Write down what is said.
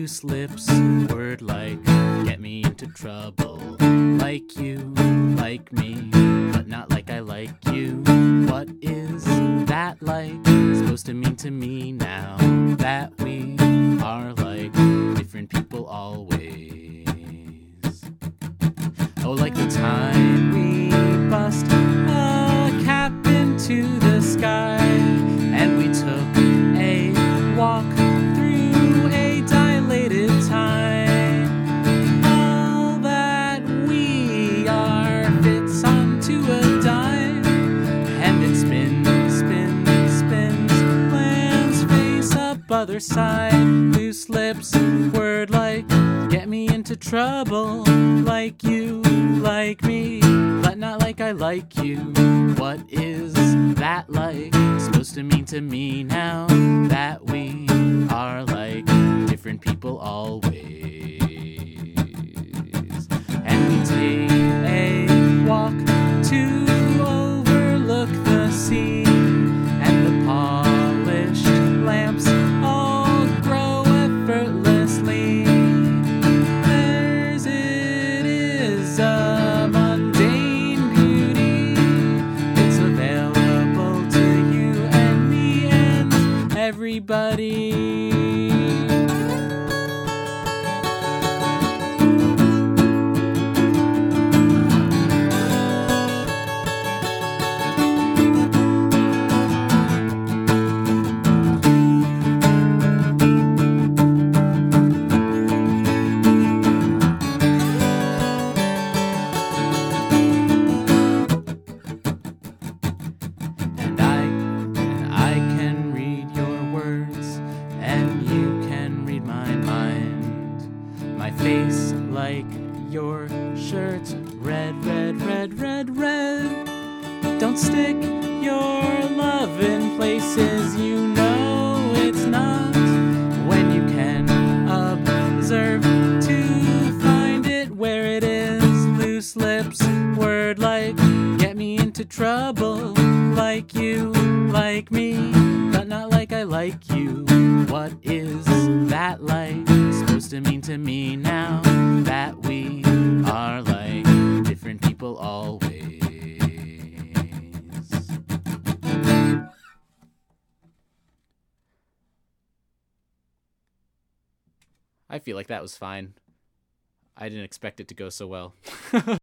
loose lips, word like get me into trouble. Like you, like me, but not like I like you. What is that like supposed to mean to me now that we are like different people always? Oh, like the time we bust a cap into the sky and we took a walk through a dilated time. All that we are fits onto a dime, and it spins, spins, spins, lands face up other side. Loose lips, word like get me into trouble. Like you, like me, but not like I like you. What is that like supposed to mean to me now that we are like different people always? And we take a walk to overlook the sea, and the polished lamps all grow effortlessly. Theirs it is a mundane beauty. It's available to you and me and everybody. And I can read your words, and you can read my mind. My face like your shirt, red, red, red, red, red. Don't stick your love in places you know it's not, when you can observe to find it where it is. Loose lips, word like get me into trouble. Like you, like me, but not like I like you. What is that like supposed to mean to me now that we are like different people always? I feel like that was fine. I didn't expect it to go so well.